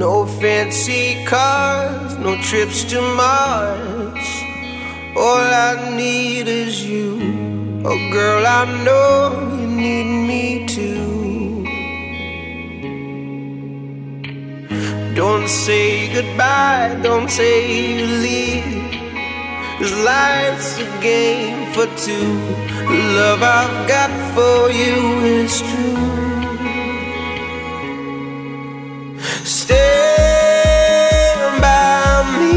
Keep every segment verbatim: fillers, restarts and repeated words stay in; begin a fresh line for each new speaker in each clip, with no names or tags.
No fancy cars, no trips to Mars. All I need is you. Oh girl, I know you need me too. Don't say goodbye, don't say you leave, 'cause life's a game for two. The love I've got for you is true. Stand by me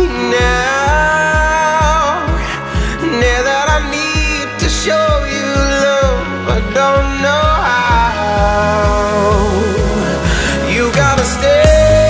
now. Now that I need to show you love, I don't know how. You gotta stay.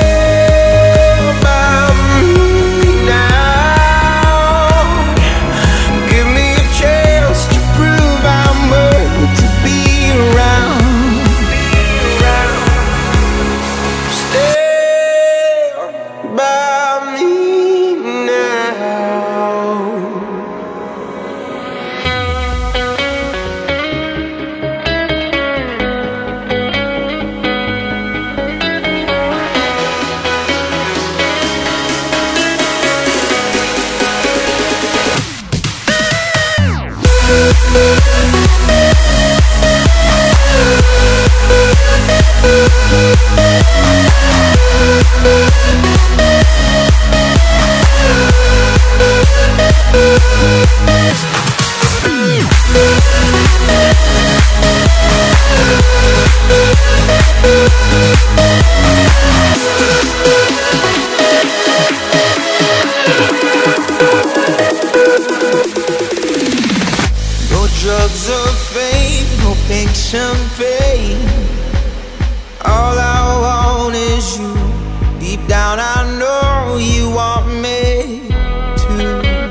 Drugs of fame, no pink champagne. All I want is you. Deep down I know you want me too.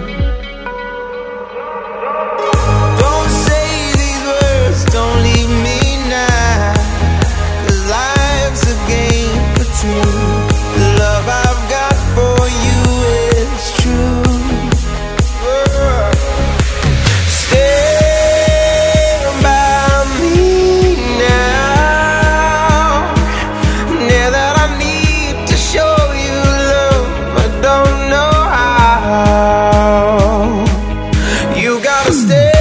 Don't say these words, don't leave me now, 'cause life's a game for two. The love I've got for you is true. You gotta stay.